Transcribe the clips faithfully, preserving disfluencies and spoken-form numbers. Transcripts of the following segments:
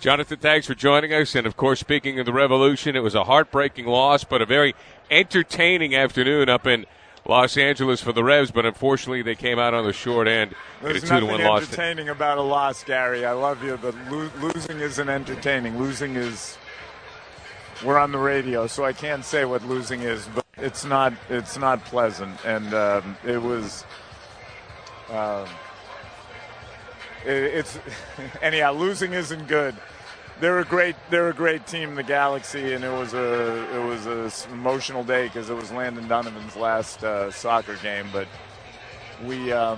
Jonathan, thanks for joining us. And, of course, speaking of the Revolution, it was a heartbreaking loss, but a very entertaining afternoon up in Los Angeles for the Revs. But, unfortunately, they came out on the short end in a two to one loss. There's nothing entertaining about a loss, Gary. I love you, but lo- losing isn't entertaining. Losing is – we're on the radio, so I can't say what losing is, but it's not it's not pleasant. And um, it was um, – it, it's – anyhow, losing isn't good. They're a great. They're a great team, the Galaxy, and it was a it was a emotional day because it was Landon Donovan's last uh, soccer game. But we um,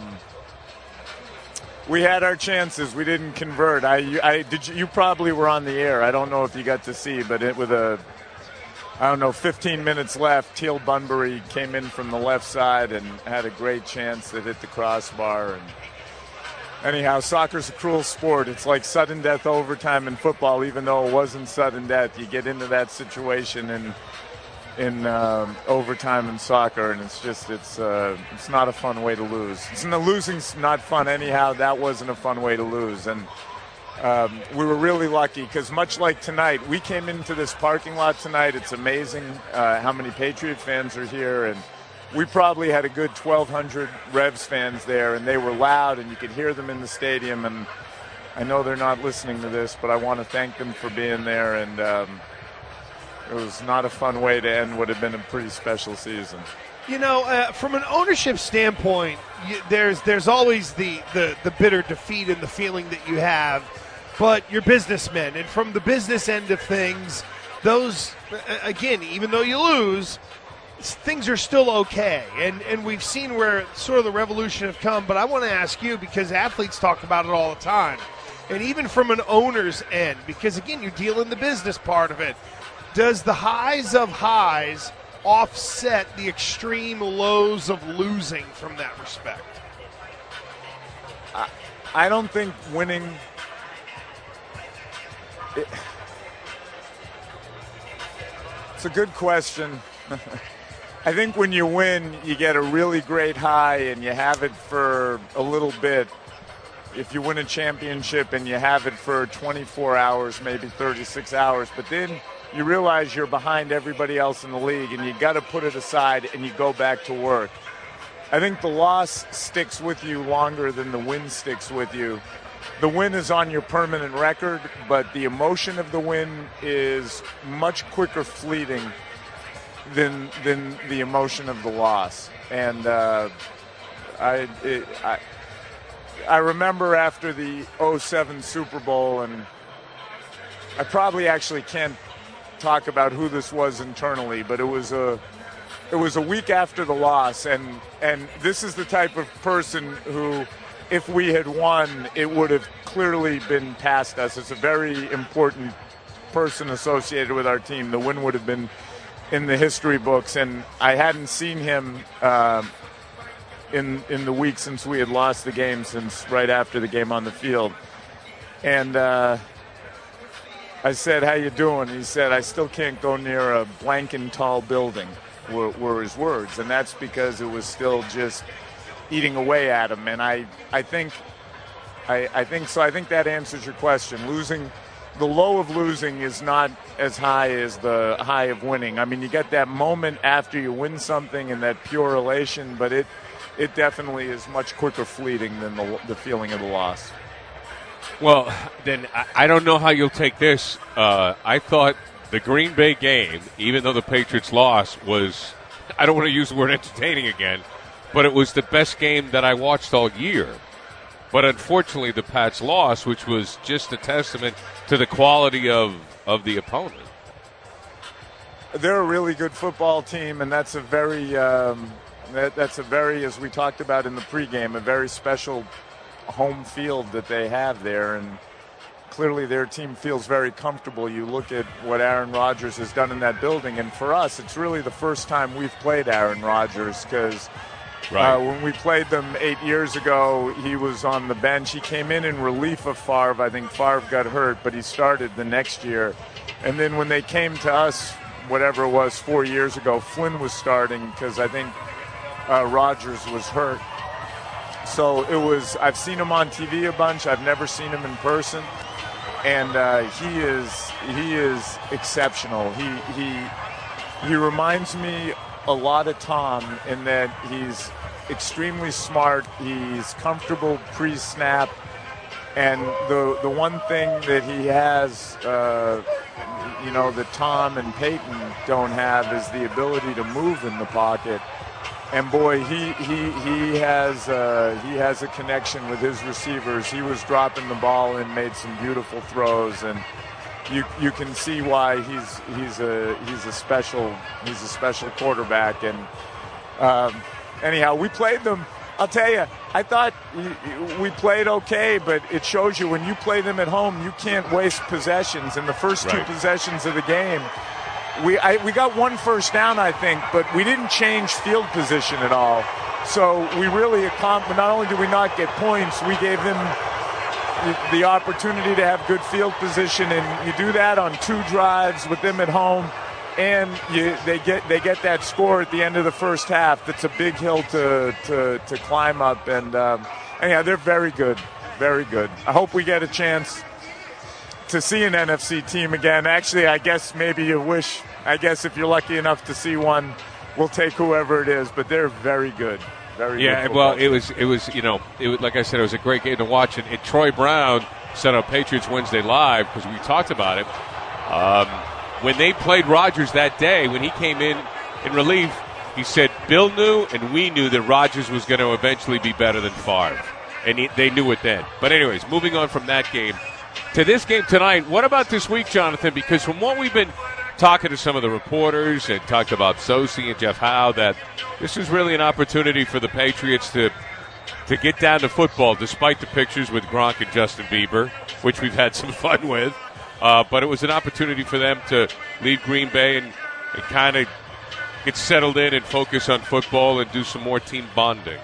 we had our chances. We didn't convert. I, I did. You, you probably were on the air. I don't know if you got to see, but it with a I don't know, fifteen minutes left. Teal Bunbury came in from the left side and had a great chance that hit the crossbar. And anyhow, soccer's a cruel sport. It's like sudden death overtime in football, even though it wasn't sudden death. You get into that situation in in um, overtime in soccer, and it's just it's uh, it's not a fun way to lose. It's, the losing's not fun anyhow. That wasn't a fun way to lose, and um, we were really lucky because much like tonight, we came into this parking lot tonight. It's amazing uh, how many Patriot fans are here, and we probably had a good twelve hundred Revs fans there, and they were loud, and you could hear them in the stadium. And I know they're not listening to this, but I want to thank them for being there. And um, it was not a fun way to end what had been a pretty special season. You know, uh, from an ownership standpoint, you, there's there's always the, the, the bitter defeat and the feeling that you have, but you're businessmen. And from the business end of things, those, again, even though you lose, things are still okay, and and we've seen where sort of the revolution have come. But I want to ask you, because athletes talk about it all the time, and even from an owner's end, because again, you deal in the business part of it, does the highs of highs offset the extreme lows of losing from that respect? I, I don't think winning it, it's a good question. I think when you win, you get a really great high and you have it for a little bit. If you win a championship and you have it for twenty-four hours, maybe thirty-six hours, but then you realize you're behind everybody else in the league and you got to put it aside and you go back to work. I think the loss sticks with you longer than the win sticks with you. The win is on your permanent record, but the emotion of the win is much quicker fleeting than than the emotion of the loss. And uh, I, it, I I remember after the oh seven Super Bowl, and I probably actually can't talk about who this was internally, but it was a it was a week after the loss, and and this is the type of person who, if we had won, it would have clearly been past us. It's a very important person associated with our team. The win would have been in the history books, and I hadn't seen him uh, in in the week since we had lost the game, since right after the game on the field. And uh, I said, "How you doing?" He said, "I still can't go near a blank and tall building," were, were his words, and that's because it was still just eating away at him. And I, I think, I, I think so. I think that answers your question. Losing. The low of losing is not as high as the high of winning. I mean, you get that moment after you win something and that pure elation, but it it definitely is much quicker fleeting than the, the feeling of the loss. Well, then I, I don't know how you'll take this. Uh, I thought the Green Bay game, even though the Patriots lost, was, I don't want to use the word entertaining again, but it was the best game that I watched all year. But unfortunately, the Pats lost, which was just a testament to the quality of, of the opponent. They're a really good football team, and that's a very, um, that, that's a very, as we talked about in the pregame, a very special home field that they have there. And clearly their team feels very comfortable. You look at what Aaron Rodgers has done in that building, and for us, it's really the first time we've played Aaron Rodgers, because Right. Uh, when we played them eight years ago, he was on the bench. He came in in relief of Favre. I think Favre got hurt, but he started the next year. And then when they came to us, whatever it was, four years ago, Flynn was starting because I think uh, Rodgers was hurt. So it was, I've seen him on T V a bunch. I've never seen him in person. and uh, he is he is exceptional. He he he reminds me a lot of Tom in that he's extremely smart. He's comfortable pre-snap, and the the one thing that he has, uh, you know, that Tom and Peyton don't have is the ability to move in the pocket. And boy, he he he has uh, he has a connection with his receivers. He was dropping the ball and made some beautiful throws, and you you can see why he's he's a he's a special he's a special quarterback. And um, anyhow, we played them. I'll tell you, I thought we played okay, but it shows you when you play them at home, you can't waste possessions. In the first two right. possessions of the game, we I, we got one first down, I think, but we didn't change field position at all. So we really accomplished. Not only did we not get points, we gave them the, the opportunity to have good field position, and you do that on two drives with them at home. And you, they get they get that score at the end of the first half. That's a big hill to to, to climb up. And um, anyhow, they're very good, very good. I hope we get a chance to see an N F C team again. Actually, I guess maybe you wish. I guess if you're lucky enough to see one, we'll take whoever it is. But they're very good, very yeah. good. Yeah, well, it was it was you know it was, like I said, it was a great game to watch. And, and Troy Brown said on Patriots Wednesday Live, because we talked about it. Um, When they played Rodgers that day, when he came in in relief, he said Bill knew and we knew that Rodgers was going to eventually be better than Favre. And he, they knew it then. But anyways, moving on from that game to this game tonight, what about this week, Jonathan? Because from what we've been talking to some of the reporters and talked about Sosi and Jeff Howe, that this is really an opportunity for the Patriots to to get down to football, despite the pictures with Gronk and Justin Bieber, which we've had some fun with. Uh, but it was an opportunity for them to leave Green Bay and, and kind of get settled in and focus on football and do some more team bonding.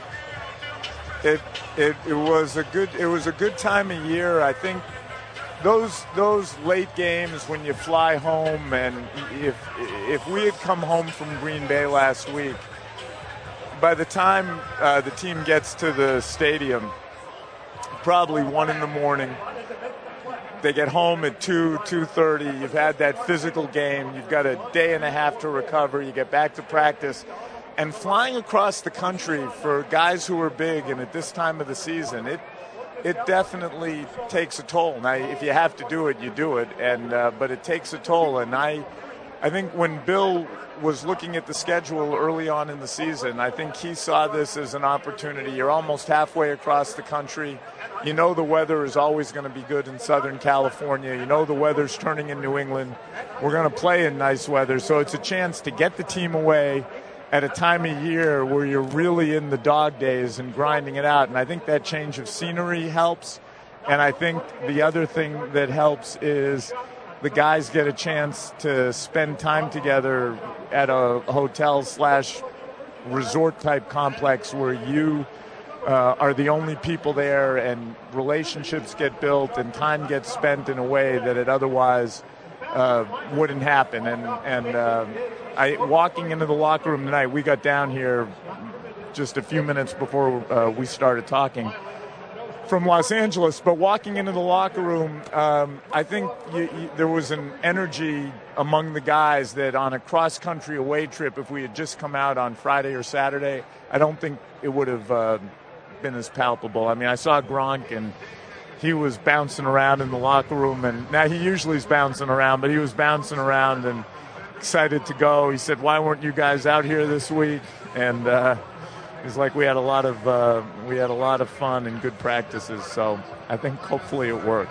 It it it was a good it was a good time of year. I think those those late games when you fly home, and if if we had come home from Green Bay last week, by the time uh, the team gets to the stadium, probably one in the morning. They get home at two, two thirty. You've had that physical game. You've got a day and a half to recover. You get back to practice. And flying across the country for guys who are big and at this time of the season, it it definitely takes a toll. Now, if you have to do it, you do it. And uh, but it takes a toll. And I, I think when Bill was looking at the schedule early on in the season, I think he saw this as an opportunity. You're almost halfway across the country. You know the weather is always going to be good in Southern California. You know the weather's turning in New England. We're going to play in nice weather. So it's a chance to get the team away at a time of year where you're really in the dog days and grinding it out. And I think that change of scenery helps. And I think the other thing that helps is the guys get a chance to spend time together at a hotel slash resort type complex where you uh, are the only people there, and relationships get built and time gets spent in a way that it otherwise uh, wouldn't happen. And and uh, I walking into the locker room tonight, we got down here just a few minutes before uh, we started talking from Los Angeles, but walking into the locker room, um, I think you, you, there was an energy among the guys that on a cross-country away trip, if we had just come out on Friday or Saturday, I don't think it would have uh, been as palpable. I mean, I saw Gronk, and he was bouncing around in the locker room, and now he usually is bouncing around, but he was bouncing around and excited to go. He said, "Why weren't you guys out here this week?" And uh, it's like we had a lot of uh, we had a lot of fun and good practices, so I think hopefully it worked.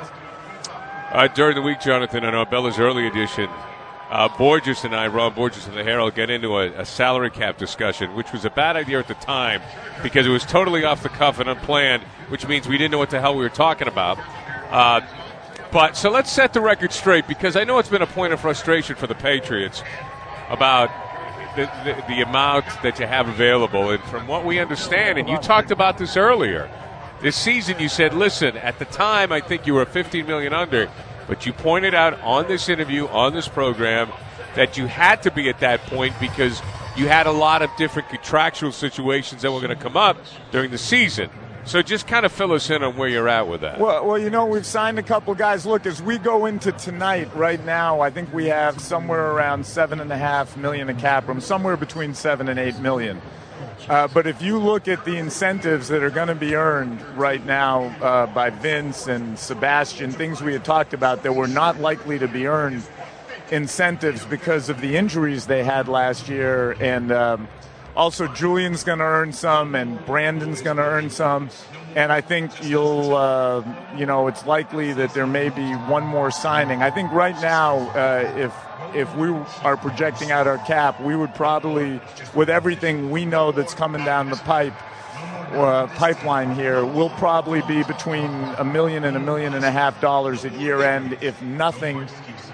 Uh, during the week, Jonathan, in our Bella's early edition, uh, Borges and I, Ron Borges of the Herald, get into a, a salary cap discussion, which was a bad idea at the time because it was totally off the cuff and unplanned, which means we didn't know what the hell we were talking about. Uh, but so let's set the record straight, because I know it's been a point of frustration for the Patriots about The, the, the amount that you have available. And from what we understand, and you talked about this earlier, this season you said, listen, at the time I think you were fifteen million dollars under, but you pointed out on this interview, on this program, that you had to be at that point because you had a lot of different contractual situations that were going to come up during the season. So just kind of fill us in on where you're at with that. Well, well, you know, we've signed a couple guys. Look, as we go into tonight, right now, I think we have somewhere around seven and a half million of cap room, somewhere between seven and eight million. Uh, but if you look at the incentives that are going to be earned right now uh, by Vince and Sebastian, things we had talked about that were not likely to be earned, incentives because of the injuries they had last year, and um, also Julian's going to earn some, and Brandon's going to earn some, and I think you'll, uh, you know, it's likely that there may be one more signing. I think right now, uh, if if we are projecting out our cap, we would probably, with everything we know that's coming down the pipe, uh, pipeline here, we'll probably be between a million and a million and a half dollars at year end if nothing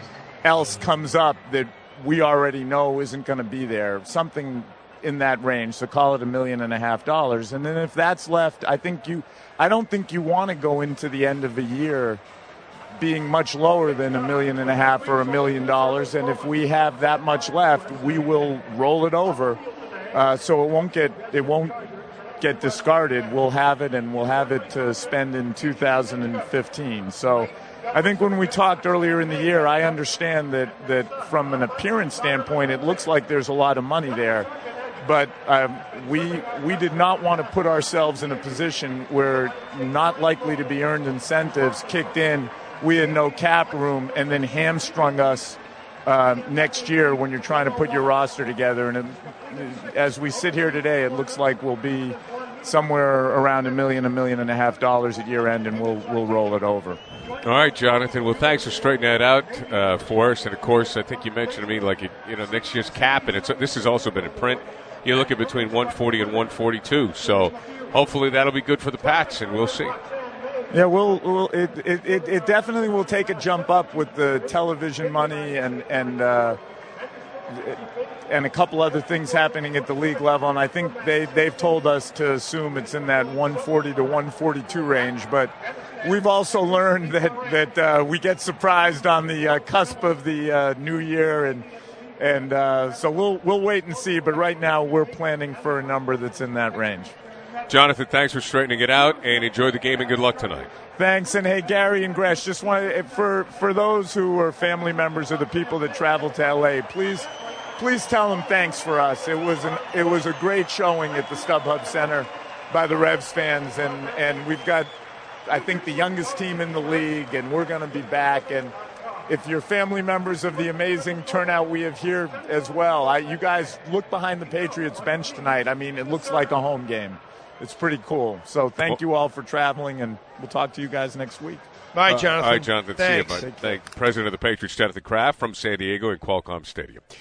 else comes up that we already know isn't going to be there. Something in that range, so call it a million and a half dollars. And then if that's left, I think you, I don't think you want to go into the end of the year being much lower than a million and a half or a million dollars. And if we have that much left, we will roll it over, uh, so it won't get it won't get discarded. We'll have it, and we'll have it to spend in two thousand fifteen. So I think when we talked earlier in the year, I understand that that from an appearance standpoint, it looks like there's a lot of money there. But um, we we did not want to put ourselves in a position where not likely to be earned incentives kicked in, we had no cap room, and then hamstrung us uh, next year when you're trying to put your roster together. And it, as we sit here today, it looks like we'll be somewhere around a million, a million and a half dollars at year end, and we'll we'll roll it over. All right, Jonathan. Well, thanks for straightening that out uh, for us. And of course, I think you mentioned to me like you know next year's cap, and it's this has also been in print. You're looking between one forty and one forty-two. So hopefully that'll be good for the Pats, and we'll see. Yeah, we'll, we'll it, it, it definitely will take a jump up with the television money and and uh, and a couple other things happening at the league level. And I think they, they've told us to assume it's in that one forty to one forty-two range. But we've also learned that, that uh, we get surprised on the uh, cusp of the uh, new year, and And uh, so we'll we'll wait and see. But right now we're planning for a number that's in that range. Jonathan, thanks for straightening it out, and enjoy the game, and good luck tonight. Thanks. And hey, Gary and Gresh, just wanted for for those who are family members of the people that travel to L A, please please tell them thanks for us. It was an it was a great showing at the StubHub Center by the Revs fans, and and we've got, I think, the youngest team in the league, and we're going to be back. And if you're family members of the amazing turnout we have here as well, I, you guys look behind the Patriots bench tonight. I mean, it looks like a home game. It's pretty cool. So thank you all for traveling, and we'll talk to you guys next week. Bye, Jonathan. Uh, all right, Jonathan. Thanks. See you, bud. Thank President of the Patriots, Jonathan Kraft from San Diego and Qualcomm Stadium.